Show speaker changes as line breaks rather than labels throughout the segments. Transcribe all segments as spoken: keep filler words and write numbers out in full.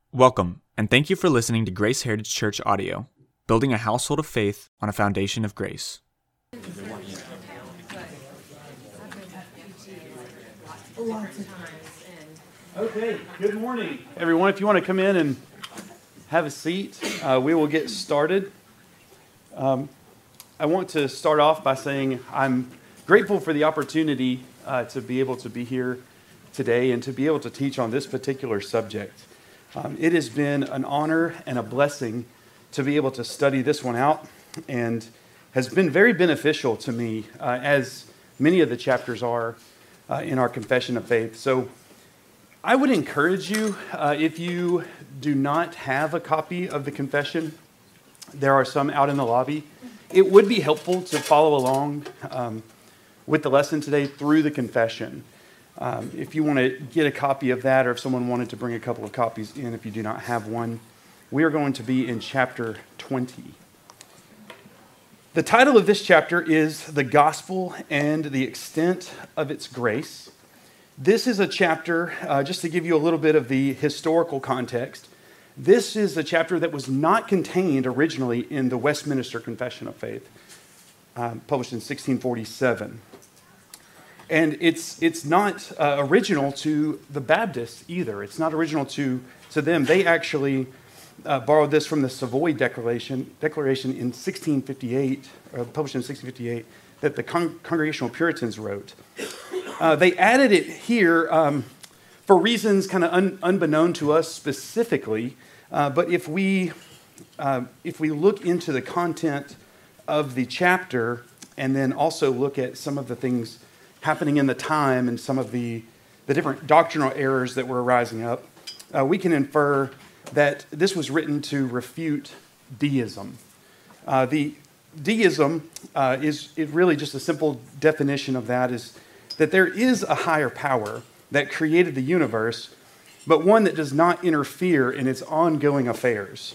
Welcome, and thank you for listening to Grace Heritage Church Audio, building a household of faith on a foundation of grace.
Okay, good morning, everyone. If you want to come in and have a seat, uh, we will get started. Um, I want to start off by saying I'm grateful for the opportunity uh, to be able to be here today and to be able to teach on this particular subject. Um, it has been an honor and a blessing to be able to study this one out, and has been very beneficial to me, uh, as many of the chapters are uh, in our confession of faith. So I would encourage you, uh, if you do not have a copy of the confession, there are some out in the lobby. It would be helpful to follow along um, with the lesson today through the confession. Um, if you want to get a copy of that, or if someone wanted to bring a couple of copies in if you do not have one, we are going to be in chapter twenty. The title of this chapter is The Gospel and the Extent of Its Grace. This is a chapter, uh, just to give you a little bit of the historical context, this is a chapter that was not contained originally in the Westminster Confession of Faith, uh, published in sixteen forty-seven. And it's it's not uh, original to the Baptists either. It's not original to, to them. They actually uh, borrowed this from the Savoy Declaration, Declaration in sixteen fifty-eight, uh, published in sixteen fifty-eight, that the Con- Congregational Puritans wrote. Uh, they added it here um, for reasons kind of un- unbeknown to us specifically. Uh, but if we uh, if we look into the content of the chapter, and then also look at some of the things happening in the time and some of the, the different doctrinal errors that were rising up, uh, we can infer that this was written to refute deism. Uh, the deism uh, is it really just a simple definition of that is that there is a higher power that created the universe, but one that does not interfere in its ongoing affairs.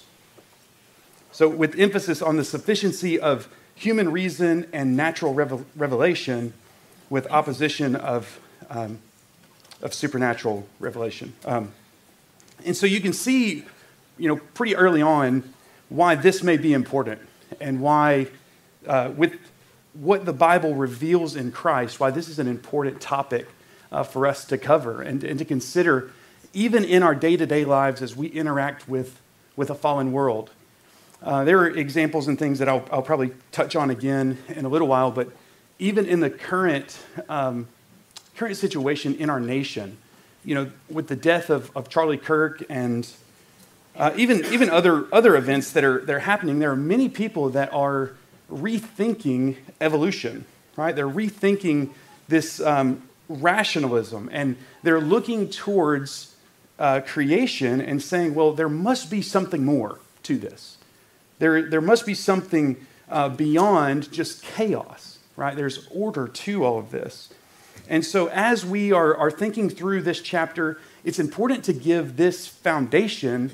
So with emphasis on the sufficiency of human reason and natural revel- revelation, with opposition of um, of supernatural revelation. Um, and so you can see, you know, pretty early on why this may be important, and why, uh, with what the Bible reveals in Christ, why this is an important topic uh, for us to cover and, and to consider, even in our day-to-day lives as we interact with, with a fallen world. Uh, there are examples and things that I'll, I'll probably touch on again in a little while, but even in the current um, current situation in our nation, you know, with the death of, of Charlie Kirk and uh, even even other other events that are that are happening, there are many people that are rethinking evolution, right? They're rethinking this um, rationalism, and they're looking towards uh, creation and saying, well, there must be something more to this. There there must be something uh, beyond just chaos. Right? There's order to all of this. And so as we are, are thinking through this chapter, it's important to give this foundation,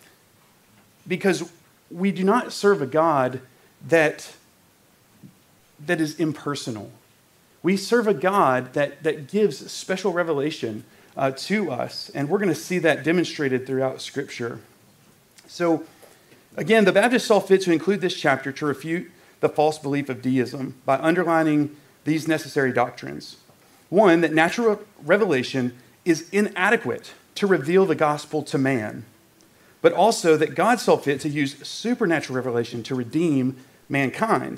because we do not serve a God that, that is impersonal. We serve a God that, that gives special revelation uh, to us, and we're going to see that demonstrated throughout Scripture. So again, the Baptists saw fit to include this chapter to refute the false belief of deism by underlining these necessary doctrines. One, that natural revelation is inadequate to reveal the gospel to man, but also that God saw fit to use supernatural revelation to redeem mankind.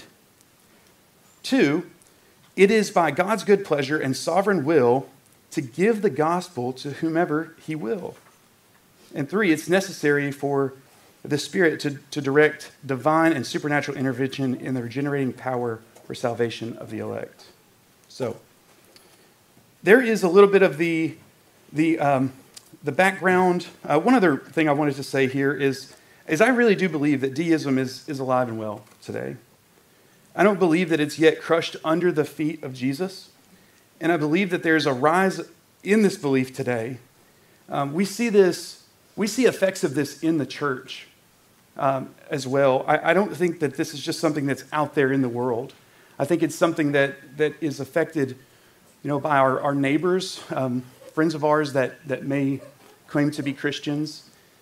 Two, it is by God's good pleasure and sovereign will to give the gospel to whomever he will. And three, it's necessary for the Spirit to, to direct divine and supernatural intervention in the regenerating power for salvation of the elect. So, there is a little bit of the the um, the background. Uh, one other thing I wanted to say here is, is I really do believe that deism is, is alive and well today. I don't believe that it's yet crushed under the feet of Jesus, and I believe that there's a rise in this belief today. Um, we see this, we see effects of this in the church. Um, as well. I, I don't think that this is just something that's out there in the world. I think it's something that, that is affected, you know, by our, our neighbors, um, friends of ours that, that may claim to be Christians.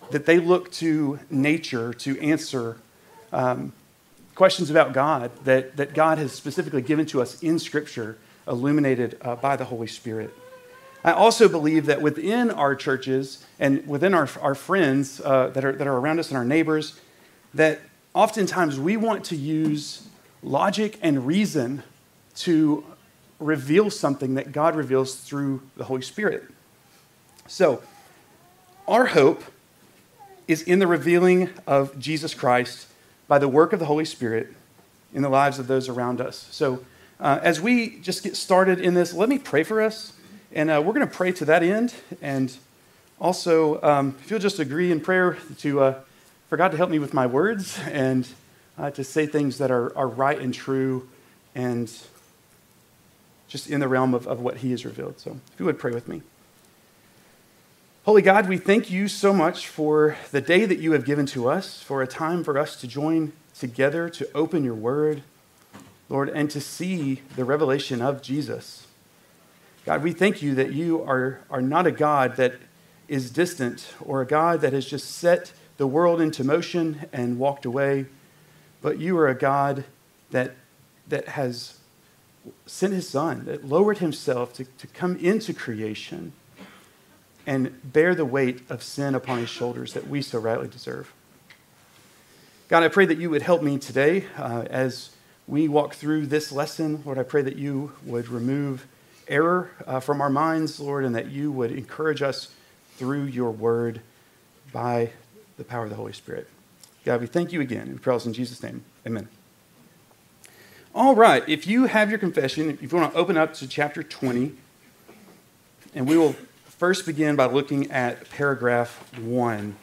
that they look to nature to answer um, questions about God that, that God has specifically given to us in Scripture, illuminated uh, by the Holy Spirit. I also believe that within our churches and within our, our friends uh, that, are, that are around us and our neighbors, that oftentimes we want to use logic and reason to reveal something that God reveals through the Holy Spirit. So, our hope is in the revealing of Jesus Christ by the work of the Holy Spirit in the lives of those around us. So, uh, as we just get started in this, let me pray for us. And uh, we're going to pray to that end. And also, um, if you'll just agree in prayer to uh, for God to help me with my words and uh, to say things that are, are right and true and just in the realm of, of what He has revealed. So, if you would pray with me. Holy God, we thank you so much for the day that you have given to us, for a time for us to join together to open your word, Lord, and to see the revelation of Jesus. God, we thank you that you are, are not a God that is distant or a God that has just set the world into motion and walked away, but you are a God that, that has sent his Son, that lowered himself to, to come into creation and bear the weight of sin upon his shoulders that we so rightly deserve. God, I pray that you would help me today uh, as we walk through this lesson. Lord, I pray that you would remove error uh, from our minds, Lord, and that you would encourage us through your word by the power of the Holy Spirit. God, we thank you again. We pray in Jesus' name. Amen. All right, if you have your confession, if you want to open up to chapter twenty, and we will first begin by looking at paragraph one.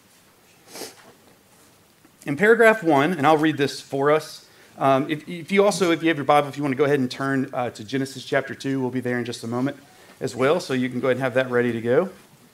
In paragraph one, and I'll read this for us. Um, if, if you also, if you have your Bible, if you want to go ahead and turn uh, to Genesis chapter two, we'll be there in just a moment as well, so you can go ahead and have that ready to go.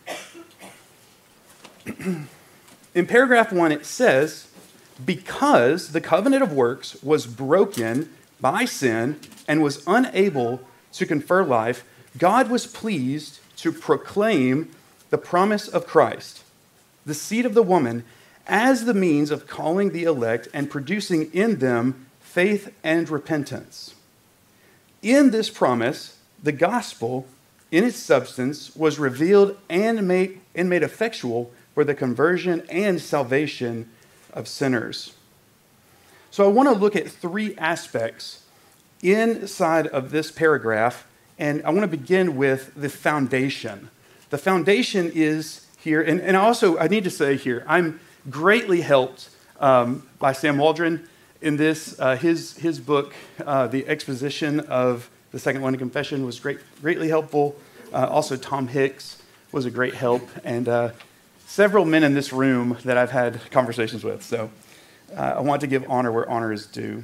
In paragraph one, it says, because the covenant of works was broken by sin and was unable to confer life, God was pleased to proclaim the promise of Christ, the seed of the woman, as the means of calling the elect and producing in them faith and repentance. In this promise, the gospel, in its substance, was revealed and made, and made effectual for the conversion and salvation of sinners. So I want to look at three aspects inside of this paragraph, and I want to begin with the foundation. The foundation is here, and, and also I need to say here, I'm greatly helped um, by Sam Waldron in this. Uh, his, his book, uh, The Exposition of the Second London Confession, was great, greatly helpful. Uh, also, Tom Hicks was a great help, and uh, several men in this room that I've had conversations with. So uh, I want to give honor where honor is due.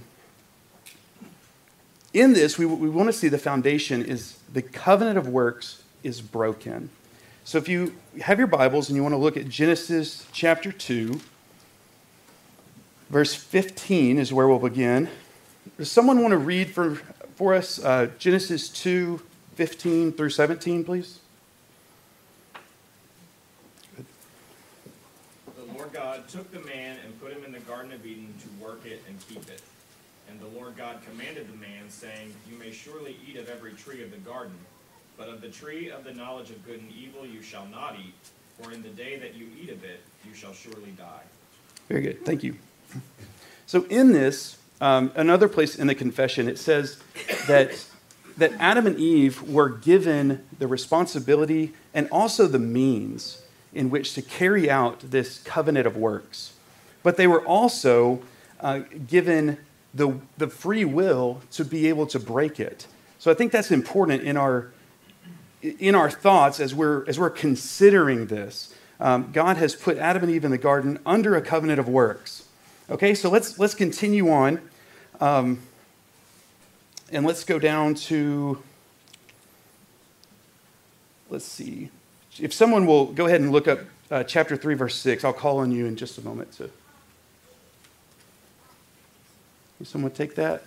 In this, we, we want to see the foundation is the covenant of works is broken. So if you have your Bibles and you want to look at Genesis chapter two, verse fifteen is where we'll begin. Does someone want to read for, for us uh, Genesis two, fifteen through seventeen, please?
Good. The Lord God took the man and put him in the Garden of Eden to work it and keep it. And the Lord God commanded the man, saying, you may surely eat of every tree of the garden, but of the tree of the knowledge of good and evil you shall not eat, for in the day that you eat of it, you shall surely die.
Very good. Thank you. So in this, um, another place in the confession, it says that, that Adam and Eve were given the responsibility and also the means in which to carry out this covenant of works. But they were also uh, given the, the free will to be able to break it. So I think that's important in our in our thoughts as we're as we're considering this. Um, God has put Adam and Eve in the garden under a covenant of works. Okay, so let's let's continue on, um, and let's go down to. Let's see, if someone will go ahead and look up uh, chapter three, verse six. I'll call on you in just a moment to. Will someone take that?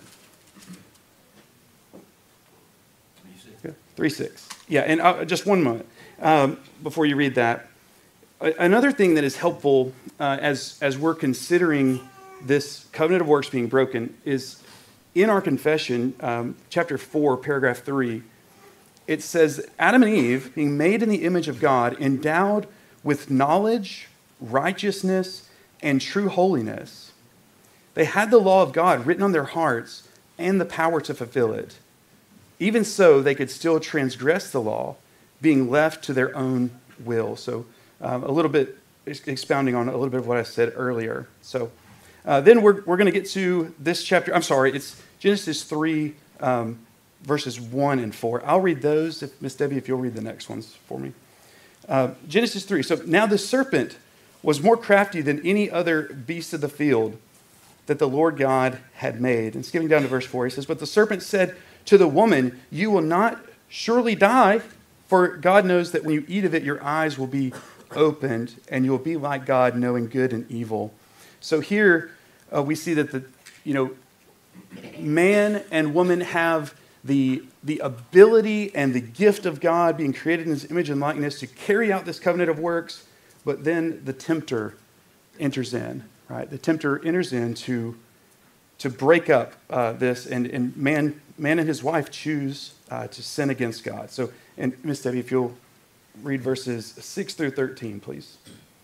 three six. Yeah, and uh, just one moment um, before you read that. Another thing that is helpful uh, as, as we're considering this covenant of works being broken is in our confession, um, chapter four, paragraph three, it says, Adam and Eve, being made in the image of God, endowed with knowledge, righteousness, and true holiness. They had the law of God written on their hearts and the power to fulfill it. Even so, they could still transgress the law, being left to their own will. So um, a little bit expounding on a little bit of what I said earlier. So uh, then we're, we're going to get to this chapter. I'm sorry, it's Genesis three, um, verses one and four. I'll read those, if Miss Debbie, if you'll read the next ones for me. Uh, Genesis three. So now the serpent was more crafty than any other beast of the field that the Lord God had made. And skipping down to verse four, he says, but the serpent said to the woman, you will not surely die, for God knows that when you eat of it, your eyes will be opened, and you will be like God, knowing good and evil. So here uh, we see that the, you know, man and woman have the, the ability and the gift of God, being created in his image and likeness, to carry out this covenant of works, but then the tempter enters in, right? The tempter enters in to, to break up uh, this, and, and man, man and his wife choose uh, to sin against God. So, and Miss Debbie, if you'll read verses six through thirteen, please.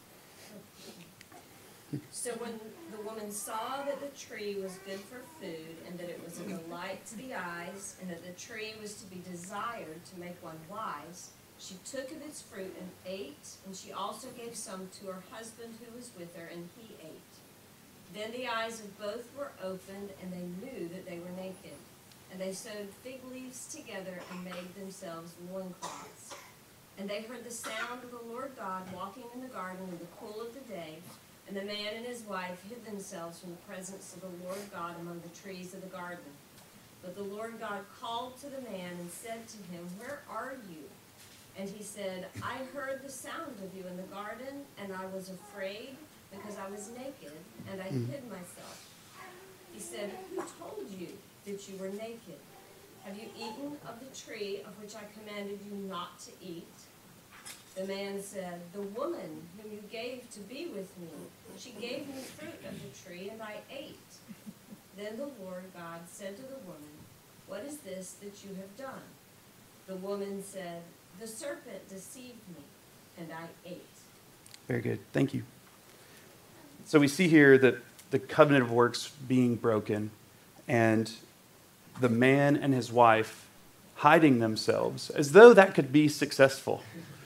So when the woman saw that the tree was good for food, and that it was a delight to the eyes, and that the tree was to be desired to make one wise, she took of its fruit and ate, and she also gave some to her husband who was with her, and he ate. Then the eyes of both were opened, and they knew that they were naked. And they sewed fig leaves together and made themselves loincloths. And they heard the sound of the Lord God walking in the garden in the cool of the day. And the man and his wife hid themselves from the presence of the Lord God among the trees of the garden. But the Lord God called to the man and said to him, where are you? And he said, I heard the sound of you in the garden, and I was afraid because I was naked, and I hid myself. He said, who told you that you were naked? Have you eaten of the tree of which I commanded you not to eat? The man said, the woman whom you gave to be with me, she gave me fruit of the tree, and I ate. Then the Lord God said to the woman, what is this that you have done? The woman said, the serpent deceived me, and I ate.
Very good. Thank you. So we see here that the covenant of works being broken, and the man and his wife hiding themselves, as though that could be successful,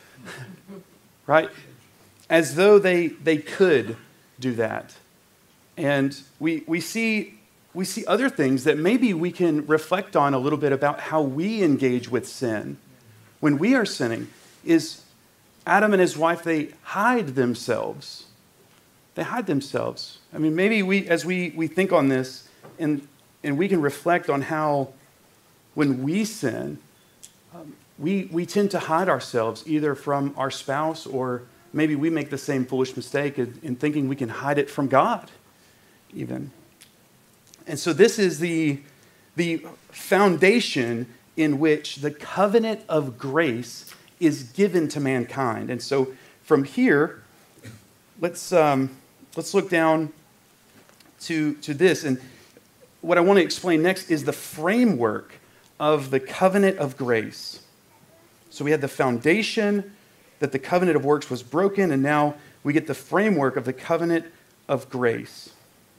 right? As though they they could do that. And we we see we see other things that maybe we can reflect on a little bit about how we engage with sin. When we are sinning, is Adam and his wife, they hide themselves. They hide themselves. I mean, maybe we, as we, we think on this, and, and we can reflect on how when we sin, um, we, we tend to hide ourselves either from our spouse, or maybe we make the same foolish mistake in, in thinking we can hide it from God even. And so this is the, the foundation in which the covenant of grace is given to mankind. And so from here, let's um, let's look down to, to this. And what I want to explain next is the framework of the covenant of grace. So we had the foundation that the covenant of works was broken, and now we get the framework of the covenant of grace.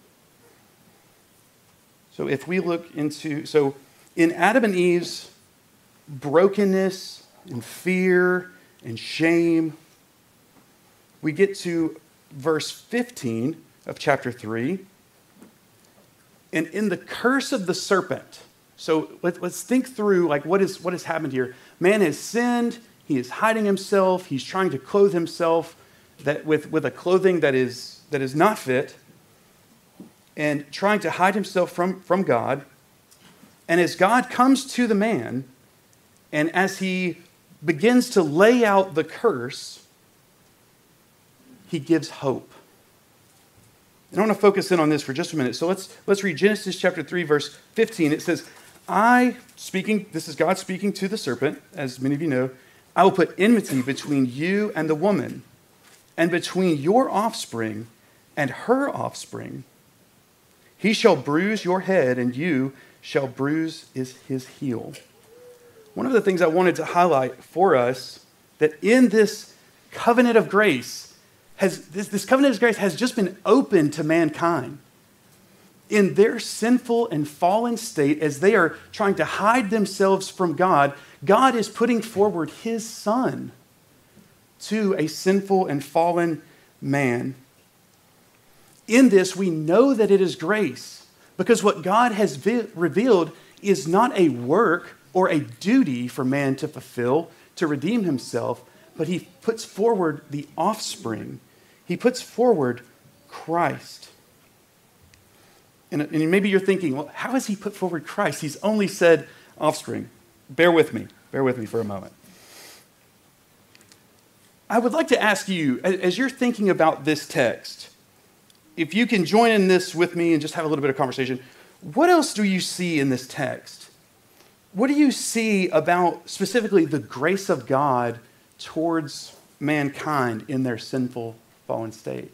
So if we look into, so in Adam and Eve's brokenness and fear and shame, we get to verse fifteen of chapter three. And in the curse of the serpent, so let, let's think through like what is what has happened here. Man has sinned, he is hiding himself, he's trying to clothe himself that with, with a clothing that is that is not fit, and trying to hide himself from, from God. And as God comes to the man, and as he begins to lay out the curse, he gives hope. And I want to focus in on this for just a minute. So let's let's read Genesis chapter three, verse fifteen. It says, I, speaking, this is God speaking to the serpent, as many of you know, I will put enmity between you and the woman, and between your offspring and her offspring. He shall bruise your head, and you shall bruise his, his heel. One of the things I wanted to highlight for us, that in this covenant of grace, has this, this covenant of grace has just been open to mankind. In their sinful and fallen state, as they are trying to hide themselves from God, God is putting forward his Son to a sinful and fallen man. In this, we know that it is grace, because what God has vi- revealed is not a work or a duty for man to fulfill to redeem himself, but he puts forward the offspring. He puts forward Christ. And, and maybe you're thinking, well, how has he put forward Christ? He's only said offspring. Bear with me. Bear with me for a moment. I would like to ask you, as you're thinking about this text, if you can join in this with me and just have a little bit of conversation, what else do you see in this text? What do you see about specifically the grace of God towards mankind in their sinful, fallen state?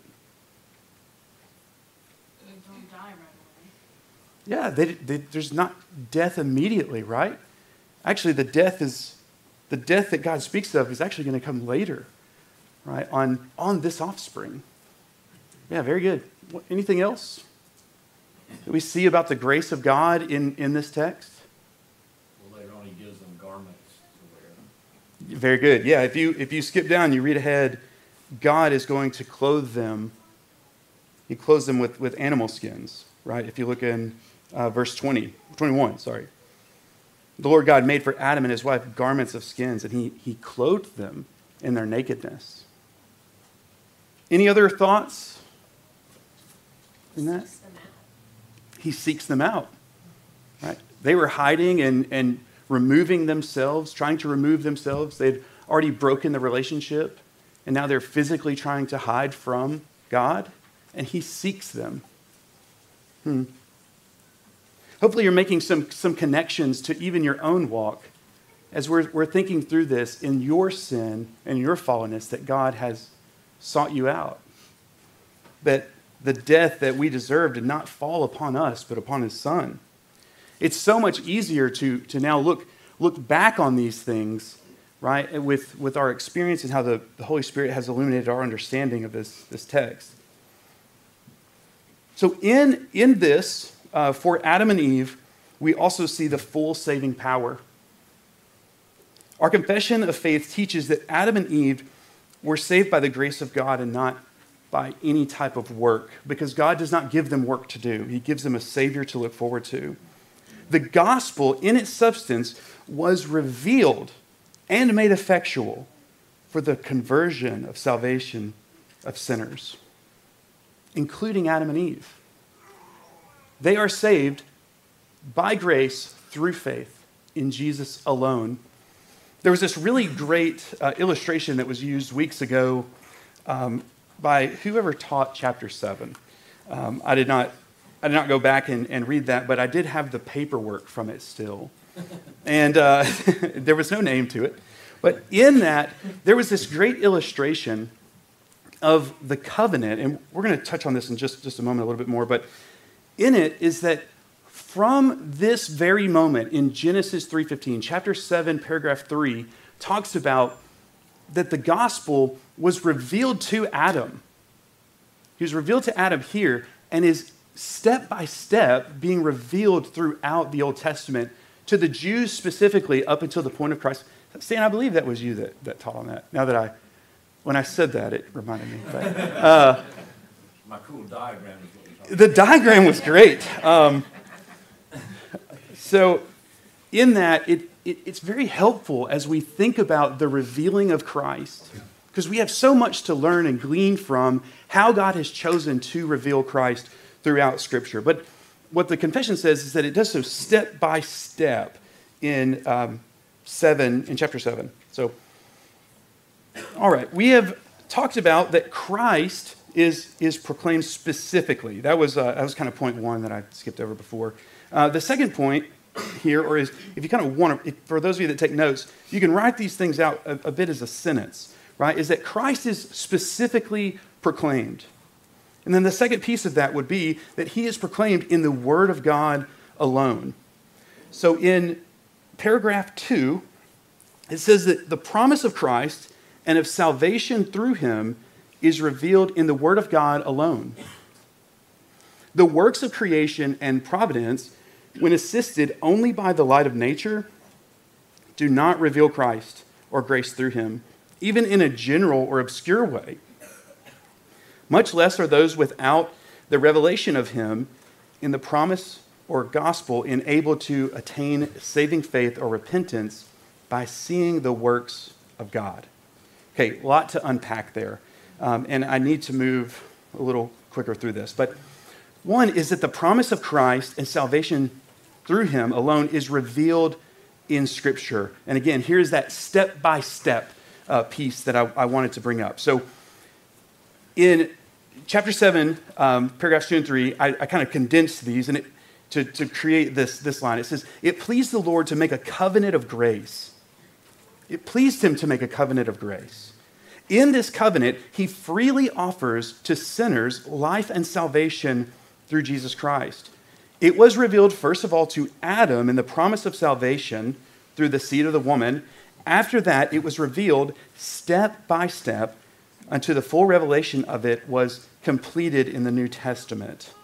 They don't die right away.
Yeah, they, they, there's not death immediately, right? Actually, the death is the death that God speaks of is actually going to come later, right? On on this offspring. Yeah, very good. What, anything else that we see about the grace of God in, in this text?
Well, later on, he gives them garments to wear.
Very good. Yeah, if you if you skip down, you read ahead, God is going to clothe them. He clothes them with, with animal skins, right? If you look in uh, verse twenty, twenty-one, sorry. The Lord God made for Adam and his wife garments of skins, and he, he clothed them in their nakedness. Any other thoughts in that?
Seeks them out.
He seeks them out, right? They were hiding and, and removing themselves, trying to remove themselves. They'd already broken the relationship, and now they're physically trying to hide from God, and he seeks them. Hmm. Hopefully you're making some, some connections to even your own walk as we're, we're thinking through this in your sin and your fallenness, that God has sought you out. That the death that we deserve did not fall upon us, but upon his Son. It's so much easier to, to now look, look back on these things, right, with, with our experience and how the, the Holy Spirit has illuminated our understanding of this, this text. So in, in this, Uh, for Adam and Eve, we also see the full saving power. Our confession of faith teaches that Adam and Eve were saved by the grace of God and not by any type of work, because God does not give them work to do. He gives them a Savior to look forward to. The gospel, in its substance, was revealed and made effectual for the conversion of salvation of sinners, including Adam and Eve. They are saved by grace through faith in Jesus alone. There was this really great uh, illustration that was used weeks ago um, by whoever taught chapter seven. Um, I did not, I did not go back and, and read that, but I did have the paperwork from it still. And uh, there was no name to it. But in that, there was this great illustration of the covenant. And we're going to touch on this in just, just a moment, a little bit more. But in it is that from this very moment in Genesis three fifteen, chapter seven, paragraph three, talks about that the gospel was revealed to Adam. He was revealed to Adam here and is step by step being revealed throughout the Old Testament to the Jews specifically up until the point of Christ. Stan, I believe that was you that, that taught on that. Now that I, when I said that, it reminded me. But, uh,
My cool diagram is what you're talking
The diagram was great. Um, so in that, it, it, it's very helpful as we think about the revealing of Christ, because we have so much to learn and glean from how God has chosen to reveal Christ throughout Scripture. But what the confession says is that it does so step by step in um, seven, in chapter seven. So, all right, we have talked about that Christ is, is proclaimed specifically. That was, uh, that was kind of point one that I skipped over before. Uh, the second point here, or is if you kind of want to, if, for those of you that take notes, you can write these things out a, a bit as a sentence, right, is that Christ is specifically proclaimed. And then the second piece of that would be that he is proclaimed in the Word of God alone. So in paragraph two, it says that the promise of Christ and of salvation through him is revealed in the Word of God alone. The works of creation and providence, when assisted only by the light of nature, do not reveal Christ or grace through him, even in a general or obscure way. Much less are those without the revelation of him in the promise or gospel enabled to attain saving faith or repentance by seeing the works of God. Okay, a lot to unpack there. Um, and I need to move a little quicker through this. But one is that the promise of Christ and salvation through him alone is revealed in Scripture. And again, here's that step-by-step uh, piece that I, I wanted to bring up. So in chapter seven, um, paragraphs two and three, I, I kind of condensed these and it, to, to create this, this line. It says, it pleased the Lord to make a covenant of grace. It pleased him to make a covenant of grace. In this covenant, he freely offers to sinners life and salvation through Jesus Christ. It was revealed, first of all, to Adam in the promise of salvation through the seed of the woman. After that, it was revealed step by step until the full revelation of it was completed in the New Testament.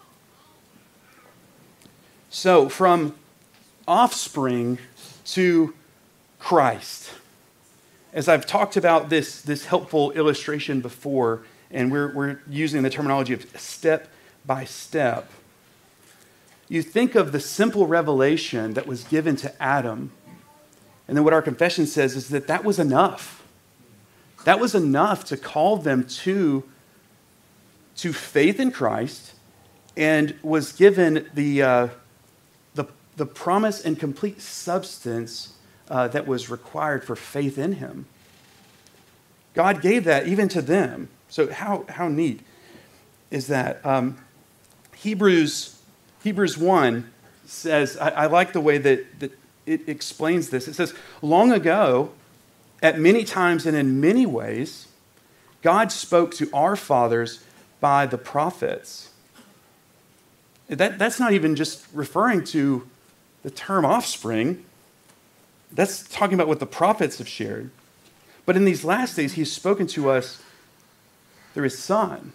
So, from offspring to Christ. As I've talked about this, this helpful illustration before, and we're, we're using the terminology of step by step, you think of the simple revelation that was given to Adam, and then what our confession says is that that was enough. That was enough to call them to, to faith in Christ, and was given the, uh, the, the promise and complete substance uh, that was required for faith in him. God gave that even to them. So how, how neat is that? Um, Hebrews, Hebrews one says, I, I like the way that, that it explains this. It says, long ago, at many times and in many ways, God spoke to our fathers by the prophets. That, that's not even just referring to the term offspring. That's talking about what the prophets have shared. But in these last days, he's spoken to us through his Son.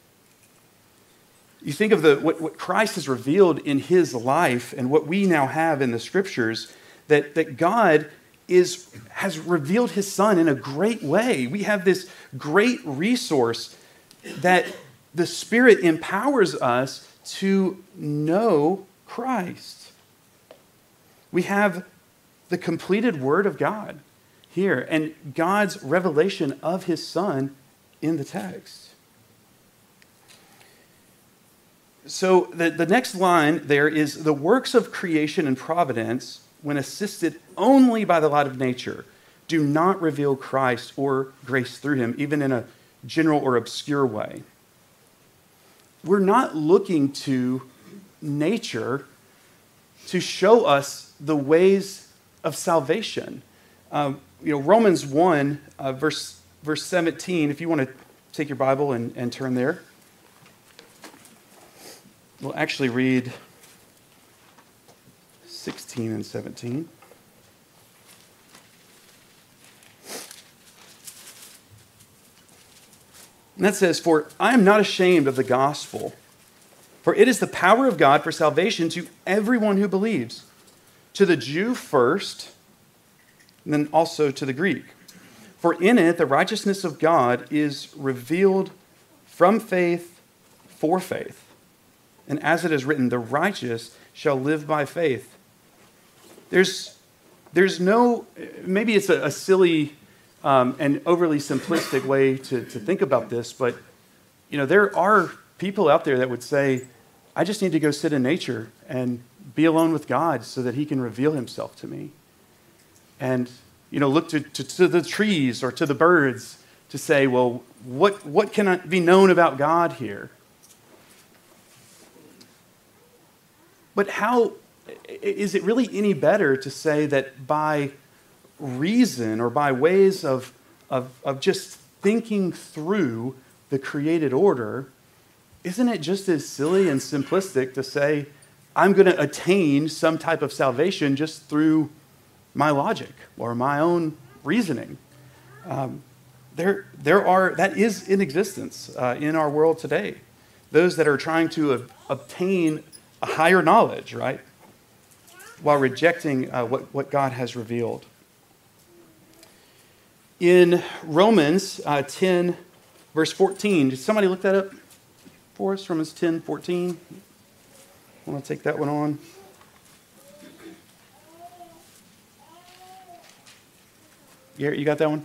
You think of the what, what Christ has revealed in his life and what we now have in the Scriptures, that, that God is, has revealed his Son in a great way. We have this great resource that the Spirit empowers us to know Christ. We have the completed Word of God here and God's revelation of his Son in the text. So the, the next line there is the works of creation and providence, when assisted only by the light of nature, do not reveal Christ or grace through him, even in a general or obscure way. We're not looking to nature to show us the ways of salvation. Um, you know, Romans one, uh, verse, verse seventeen, if you want to take your Bible and, and turn there. We'll actually read sixteen and seventeen. And that says, for I am not ashamed of the gospel, for it is the power of God for salvation to everyone who believes, to the Jew first, and then also to the Greek. For in it the righteousness of God is revealed from faith for faith. And as it is written, the righteous shall live by faith. There's, there's no, maybe it's a, a silly um, and overly simplistic way to, to think about this, but you know, there are people out there that would say, I just need to go sit in nature and be alone with God so that he can reveal himself to me. And, you know, look to, to, to the trees or to the birds to say, well, what, what can be known about God here? But how is it really any better to say that by reason or by ways of, of, of just thinking through the created order, isn't it just as silly and simplistic to say, I'm going to attain some type of salvation just through my logic or my own reasoning? Um, there, there are, that is in existence uh, in our world today. Those that are trying to uh, obtain a higher knowledge, right? While rejecting uh, what, what God has revealed. In Romans uh, ten, verse fourteen, did somebody look that up for us? Romans ten, fourteen. I want to take that one on. Garrett, you got that one?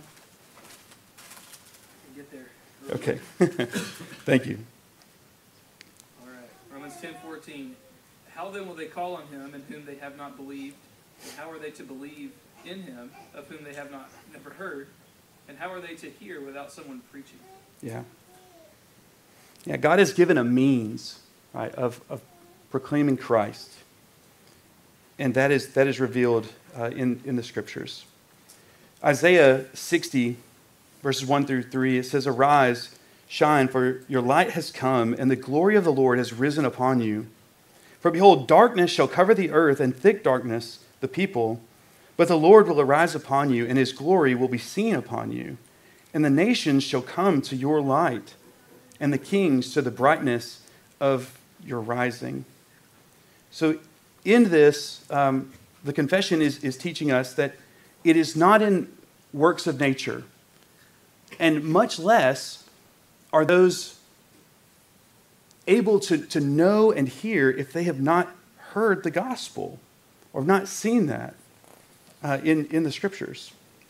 Get there.
Okay. Thank you.
All right. Romans ten fourteen. How then will they call on him in whom they have not believed? And how are they to believe in him of whom they have not never heard? And how are they to hear without someone preaching?
Yeah. Yeah, God has given a means, right, of, of proclaiming Christ. And that is that is revealed uh, in, in the Scriptures. Isaiah sixty, verses one through three, it says, Arise, shine, for your light has come, and the glory of the Lord has risen upon you. For behold, darkness shall cover the earth, and thick darkness the people. But the Lord will arise upon you, and his glory will be seen upon you. And the nations shall come to your light, and the kings to the brightness of your rising. So in this, um, the confession is, is teaching us that it is not in works of nature, and much less are those able to, to know and hear if they have not heard the gospel or have not seen that uh, in, in the Scriptures.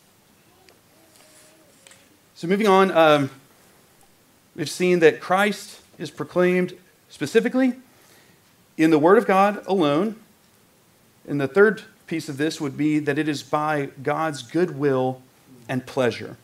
So moving on, um, we've seen that Christ is proclaimed specifically in the Word of God alone. And the third piece of this would be that it is by God's goodwill and pleasure.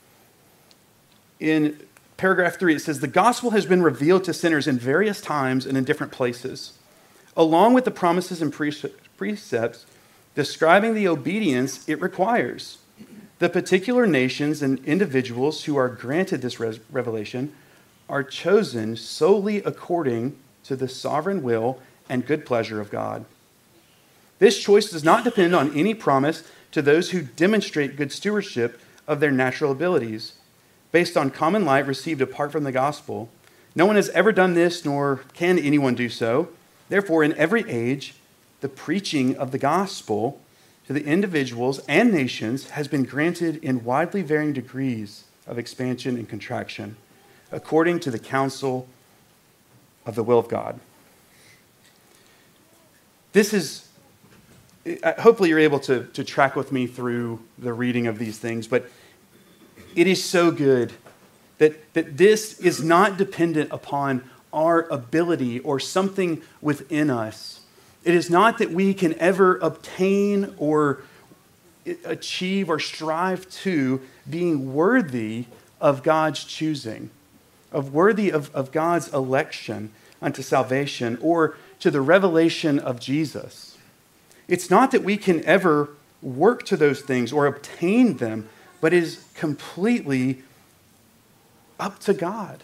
In paragraph three, it says, the gospel has been revealed to sinners in various times and in different places, along with the promises and precepts describing the obedience it requires. The particular nations and individuals who are granted this revelation are chosen solely according to the sovereign will and good pleasure of God. This choice does not depend on any promise to those who demonstrate good stewardship of their natural abilities. Based on common light received apart from the gospel, no one has ever done this, nor can anyone do so. Therefore, in every age, the preaching of the gospel to the individuals and nations has been granted in widely varying degrees of expansion and contraction, according to the counsel of the will of God. This is, hopefully you're able to, to track with me through the reading of these things, but it is so good that, that this is not dependent upon our ability or something within us. It is not that we can ever obtain or achieve or strive to being worthy of God's choosing, of worthy of, of God's election unto salvation or to the revelation of Jesus. It's not that we can ever work to those things or obtain them, but it is completely up to God.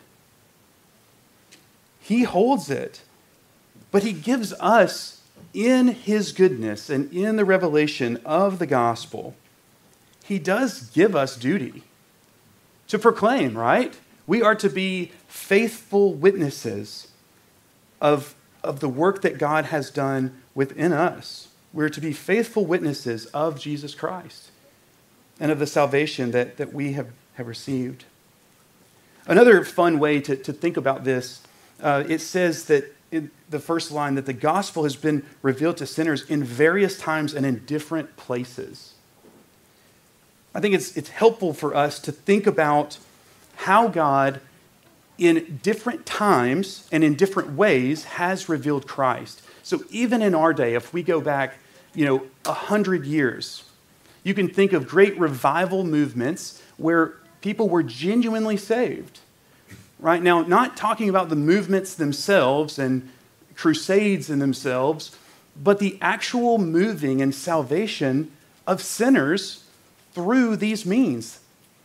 He holds it, but he gives us in his goodness and in the revelation of the gospel, he does give us duty to proclaim, right? We are to be faithful witnesses of, of the work that God has done within us. We're to be faithful witnesses of Jesus Christ and of the salvation that, that we have, have received. Another fun way to, to think about this, uh, it says that in the first line that the gospel has been revealed to sinners in various times and in different places. I think it's, it's helpful for us to think about how God in different times and in different ways has revealed Christ. So even in our day, if we go back, you know, a hundred years, you can think of great revival movements where people were genuinely saved. Right now, not talking about the movements themselves and crusades in themselves, but the actual moving and salvation of sinners through these means.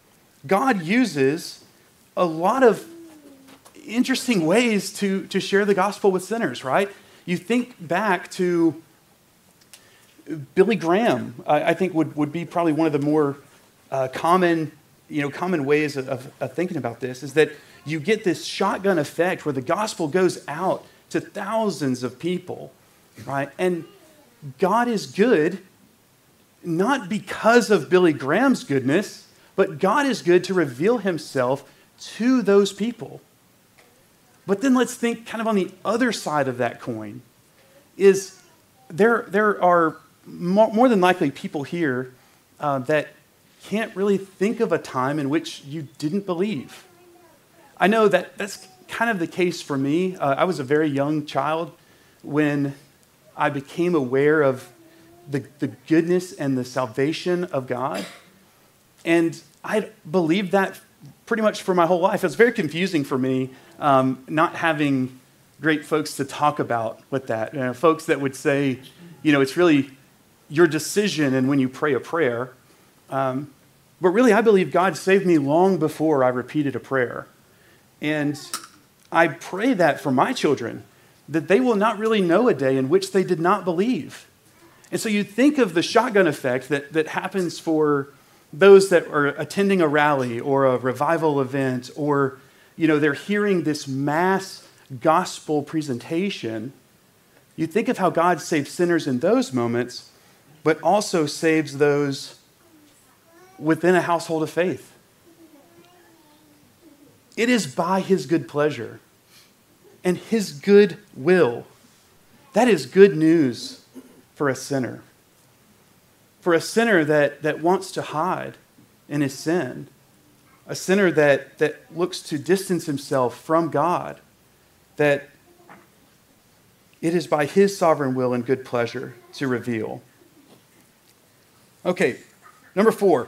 God uses a lot of interesting ways to, to share the gospel with sinners, right? You think back to Billy Graham, I, I think would, would be probably one of the more uh, common, you know, common ways of, of, of thinking about this, is that you get this shotgun effect where the gospel goes out to thousands of people, right? And God is good, not because of Billy Graham's goodness, but God is good to reveal himself to those people. But then let's think kind of on the other side of that coin, is there, there are more, more than likely people here uh, that can't really think of a time in which you didn't believe. I know that that's kind of the case for me. Uh, I was a very young child when I became aware of the, the goodness and the salvation of God. And I believed that pretty much for my whole life. It was very confusing for me, um, not having great folks to talk about with that. You know, folks that would say, you know, it's really your decision and when you pray a prayer. Um, but really, I believe God saved me long before I repeated a prayer. And I pray that for my children, that they will not really know a day in which they did not believe. And so you think of the shotgun effect that, that happens for those that are attending a rally or a revival event, or, you know, they're hearing this mass gospel presentation. You think of how God saves sinners in those moments, but also saves those within a household of faith. It is by his good pleasure and his good will. That is good news for a sinner. For a sinner that, that wants to hide in his sin. A sinner that, that looks to distance himself from God. That it is by his sovereign will and good pleasure to reveal. Okay, number four.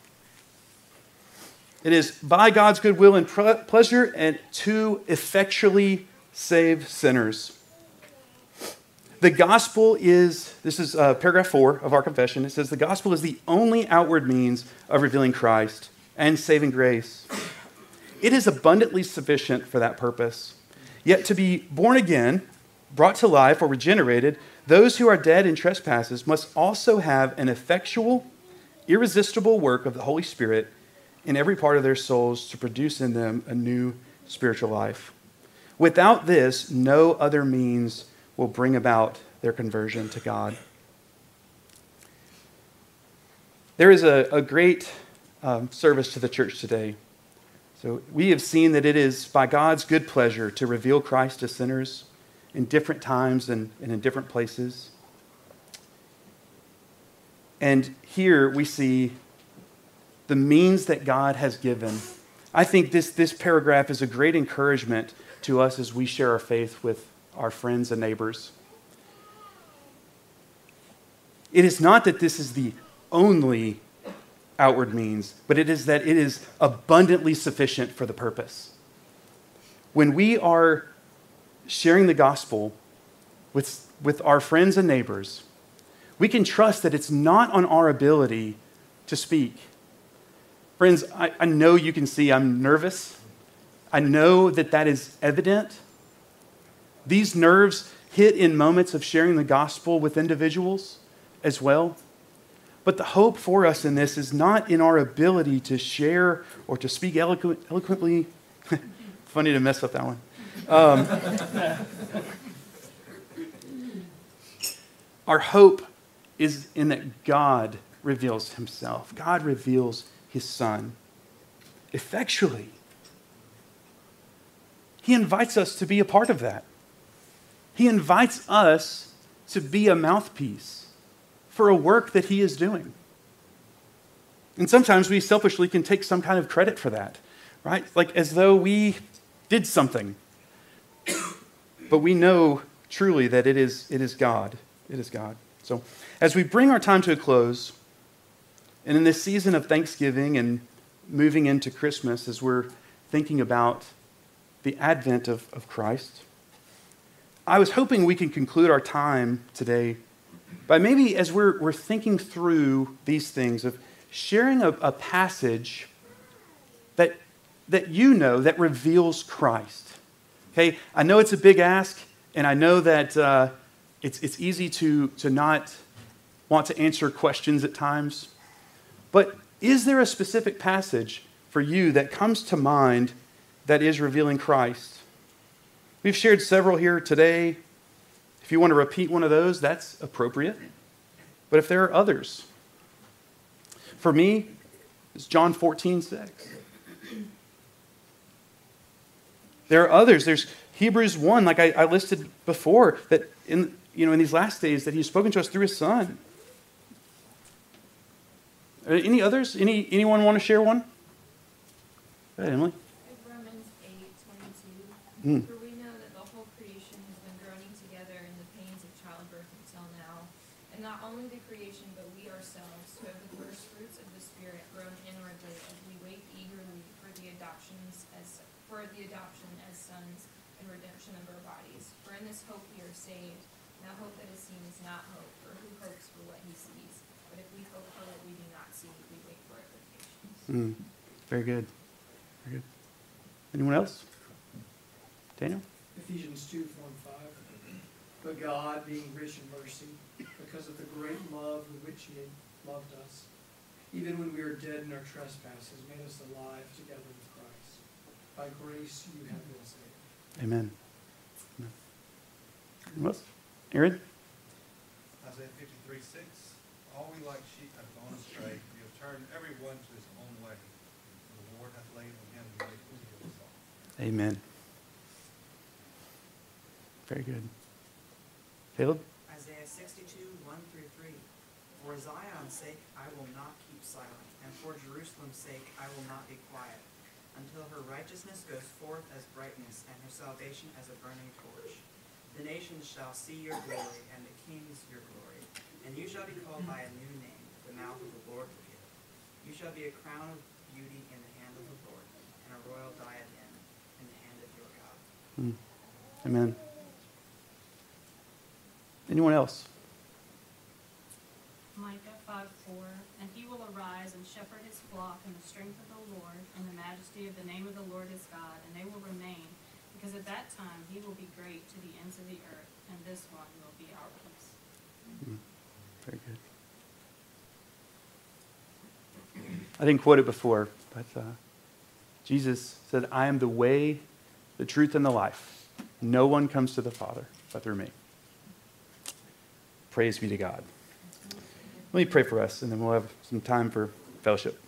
It is by God's good will and pleasure and to effectually save sinners. The gospel is, this is uh, paragraph four of our confession. It says, the gospel is the only outward means of revealing Christ and saving grace. It is abundantly sufficient for that purpose. Yet to be born again, brought to life, or regenerated, those who are dead in trespasses must also have an effectual, irresistible work of the Holy Spirit in every part of their souls to produce in them a new spiritual life. Without this, no other means will bring about their conversion to God. There is a, a great um, service to the church today. So we have seen that it is by God's good pleasure to reveal Christ to sinners in different times and, and in different places. And here we see the means that God has given. I think this, this paragraph is a great encouragement to us as we share our faith with our friends and neighbors. It is not that this is the only outward means, but it is that it is abundantly sufficient for the purpose. When we are sharing the gospel with, with our friends and neighbors, we can trust that it's not on our ability to speak. Friends, I, I know you can see I'm nervous. I know that that is evident. These nerves hit in moments of sharing the gospel with individuals as well. But the hope for us in this is not in our ability to share or to speak eloquent, eloquently. Funny to mess up that one. Um, our hope is in that God reveals himself. God reveals his Son effectually. He invites us to be a part of that. He invites us to be a mouthpiece for a work that he is doing. And sometimes we selfishly can take some kind of credit for that, right? Like as though we did something. But we know truly that it is, it is God. It is God. So as we bring our time to a close, and in this season of Thanksgiving and moving into Christmas, as we're thinking about the advent of, of Christ, I was hoping we can conclude our time today by maybe, as we're, we're thinking through these things, of sharing a, a passage that, that you know that reveals Christ. Okay, I know it's a big ask, and I know that uh, it's, it's easy to, to not want to answer questions at times, but is there a specific passage for you that comes to mind that is revealing Christ? We've shared several here today. If you want to repeat one of those, that's appropriate. But if there are others, for me, it's John fourteen six. There are others. There's Hebrews one, like I, I listed before, that in you know in these last days that He's spoken to us through His Son. Any others? Any anyone want to share one? Go ahead, Emily.
Romans eight twenty-two.
Mm.
For we know that the whole creation has been groaning together in the pains of childbirth until now. And not only the creation, but we ourselves, who have the first fruits of the Spirit, grown inwardly as we wait eagerly for the adoptions as for the adoption as sons and redemption of our bodies. For in this hope we are saved. Now hope that is seen is not hope, for who hopes for what he sees? But if we hope for what we do not see, we wait for it with patience.
Mm. Very good. Very good. Anyone else? Daniel?
Ephesians two, four and five. But God, being rich in mercy, because of the great love with which He had loved us, even when we were dead in our trespasses, made us alive together with Christ. By grace you have been saved.
Amen. Amen. Anyone else? Aaron?
Isaiah fifty-three six. All we like sheep have gone astray. We have turned every one to his own way. The Lord hath laid on him the iniquity of us all.
Amen. Very good. Caleb?
Isaiah sixty-two, one through three. For Zion's sake I will not keep silent, and for Jerusalem's sake I will not be quiet, until her righteousness goes forth as brightness, and her salvation as a burning torch. The nations shall see your glory, and the kings your glory, and you shall be called by a new name, the mouth of the Lord will give. You shall be a crown of beauty in the hand of the Lord, and a royal diadem in the hand of your God.
Mm. Amen. Anyone else?
Micah five four, and he will arise and shepherd his flock in the strength of the Lord, and the majesty of the name of the Lord is God, and they will remain, because at that time he will be great to the ends of the earth, and this one will be our peace.
Mm. Very good. I didn't quote it before, but uh, Jesus said, I am the way, the truth, and the life. No one comes to the Father but through me. Praise be to God. Let me pray for us, and then we'll have some time for fellowship.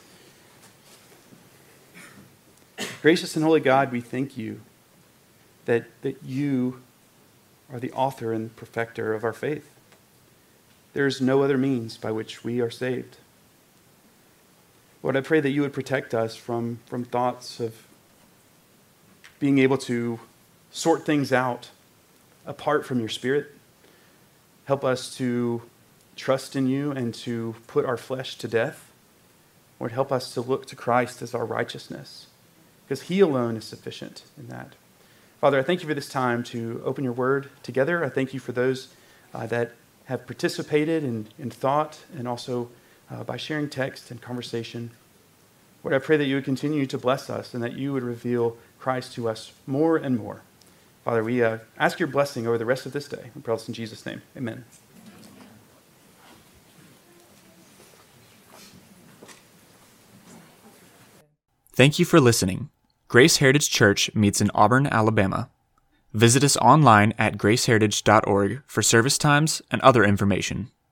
Gracious and holy God, we thank you that, that you are the author and perfecter of our faith. There is no other means by which we are saved. Lord, I pray that you would protect us from, from thoughts of being able to sort things out apart from your Spirit. Help us to trust in you and to put our flesh to death. Lord, help us to look to Christ as our righteousness, because he alone is sufficient in that. Father, I thank you for this time to open your word together. I thank you for those uh, that have participated in, in thought and also uh, by sharing text and conversation. Lord, I pray that you would continue to bless us and that you would reveal Christ to us more and more. Father, we uh, ask your blessing over the rest of this day. We pray this in Jesus' name. Amen.
Thank you for listening. Grace Heritage Church meets in Auburn, Alabama. Visit us online at grace heritage dot org for service times and other information.